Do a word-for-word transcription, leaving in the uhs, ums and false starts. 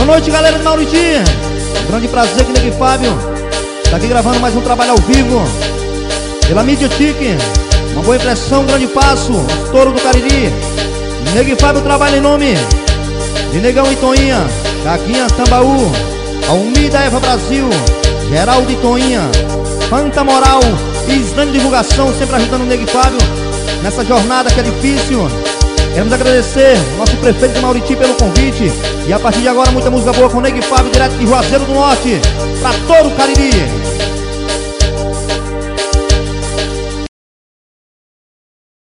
noite, galera de Mauriti. Um grande prazer que Nego Fábio tá aqui gravando mais um trabalho ao vivo pela mídia Tique. Uma boa impressão, um grande passo, estouro do Cariri. Nego Fábio trabalha em nome de Negão e Toinha, Chaquinha Tambaú, Almida Eva Brasil, Geraldo e Toinha, Fanta Moral e Islane Divulgação, sempre ajudando o Nego Fábio nessa jornada que é difícil. Queremos agradecer ao nosso prefeito de Mauriti pelo convite. E a partir de agora muita música boa com o Nego Fábio, direto de Juazeiro do Norte, pra todo o Cariri.